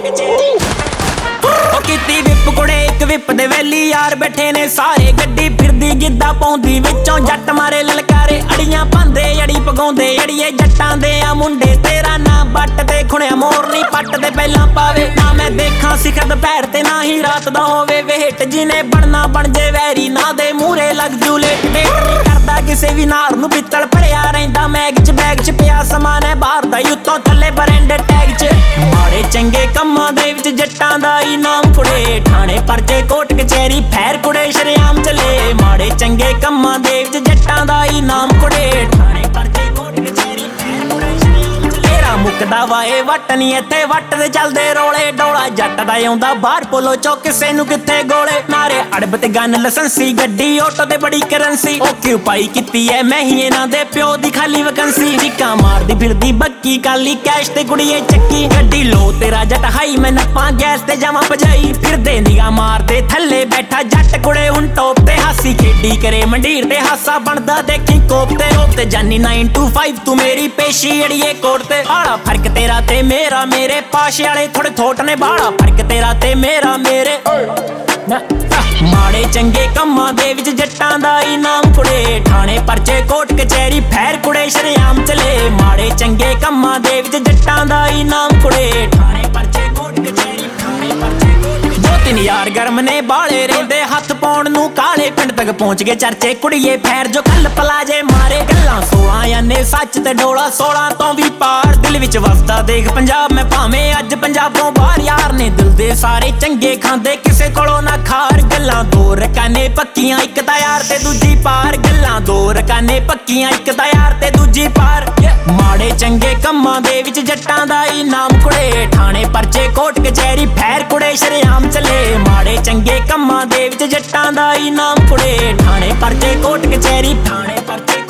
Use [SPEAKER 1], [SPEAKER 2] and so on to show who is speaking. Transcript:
[SPEAKER 1] ਕੀਤੀ ਵਿਪ ਕੁੜੇ ਇੱਕ ਵਿਪ ਦੇ ਵੈਲੀ यार बैठे ने सारे गड्डी फिरदी गिद्दा पाउंदी विचों जट मारे ललकारे अड़ियां पांदे अड़ी पगाउंदे अड़िए जट्टां दे आ मुंडे तेरा ना बट ते खुणिया मोर नी पट ते पहलां पावे ना मैं देखा सिखर दुपहर ते ना ही रात दा होवे वेट जिने बनना बन जे वैरी ना दे मूरे लग जू लेट वेट नहीं करदा किसे भी नार नू पित्तल भरिया रहिंदा मैग च पिया समान है बाहर दा उत्तों थल्ले बरेंडे टैग च माड़े चंगे कम्मां दे विच जट्टां दा इनाम कुड़े ठाणे परचे कोट कचहरी फैर कुड़े शरेआम चले माड़े चंगे कम्मां दे विच जट्टां दा इनाम कुड़े ठाणे परचे कोट कचहरी फैर कुड़े शरेआम चले तेरा मुकदा वाए वट नहीं इत्थे वट दे चलदे रोले डोला जट दा आउंदा बाहर पोलो चो किसे नू किथे गोले नारे अड़ब ते गन लाइसेंसी गड्डी ऑटो ते बड़ी करंसी ऑक्यूपाई कीती है मैं ही इन्हां दे प्यो दी खाली वैकेंसी चिक्का मारदी फिरदी बक्की काली कैश ते कुड़िए चक्की गड्डी लो तेरा जट हाई मैं नप्पा गैस ते जावां भजाई फिरदे निगाह मारदे थल्ले बैठा जट कुड़े हुण टॉप ते हासी खेडी करे मंडीर ते हासा बनदा देखी कोप ते जानी 9 to 5 तू मेरी पेशी अड़िए कोट ते बाड़ा फर्क तेरा ते मेरा मेरे पाशे वाले थोड़े थोट ने बाड़ा फर्क तेरा ते मेरा मेरे माड़े चंगे कम्मां दे विच जट्टां दा इनाम कुड़े ठाणे परचे कोट कचहरी फैर कुड़े शरेआम चले माड़े चंगे कम्मां दे विच जट्टां दा इनाम कुड़े ठाणे परचे कोट कचहरी ठाणे परचे कोट दो तीन यार गर्म ने बाले रेंदे हथ पाउण नू काले पिंड तक पहुंच गए चर्चे कुड़िए फैर जो कल पलाजे मारे गल्लां 16 याने सच ते डोला 16 तो भी पार दिल विच वसदा देख पंजाब मैं भावें अज पंजाबों बाहर यार ने दिल दे सारे चंगे खांदे किसे कोलों ना खार गल्लां दो रकाने पक्कियां इक दा यार ते दूजी पार गल्लां दो रकाने पक्कियां इक दा यार ते दूजी पार माड़े चंगे कम्मां दे विच जट्टां दा इनाम कुड़े ठाणे परचे कोट कचहरी फैर कुड़े शरेआम चले माड़े चंगे कम्मां दे विच जट्टां दा इनाम कुड़े ठाणे परचे कोट कचहरी ठाणे परचे